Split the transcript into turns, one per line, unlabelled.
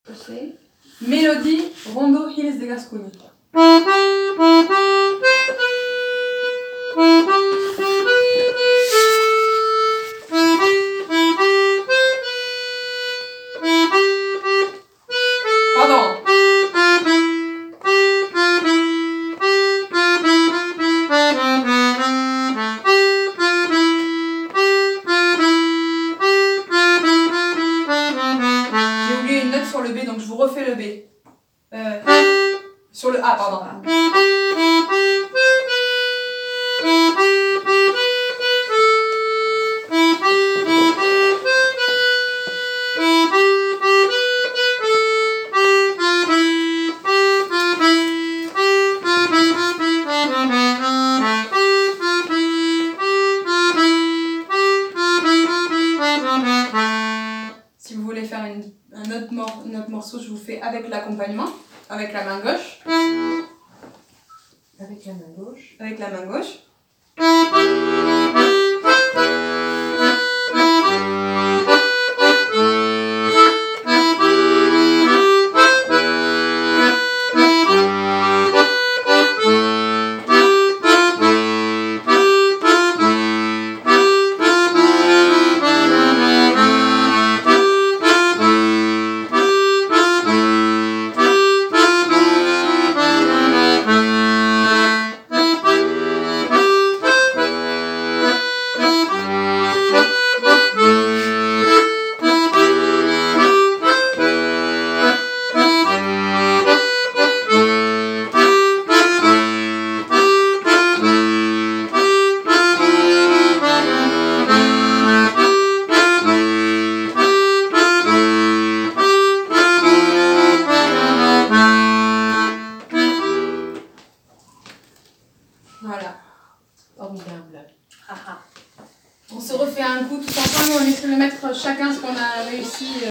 Mélodie Rondo Hills de Gascogne. Pardon. J'ai oublié une note sur le B, donc je vous refais le B. Sur le A, pardon. Si vous voulez faire un autre morceau, je vous fais avec l'accompagnement, avec la main gauche.
Avec la main gauche.
Avec la main gauche. Voilà.
Formidable.
On se refait un coup tous ensemble, on essaie de mettre chacun ce qu'on a réussi.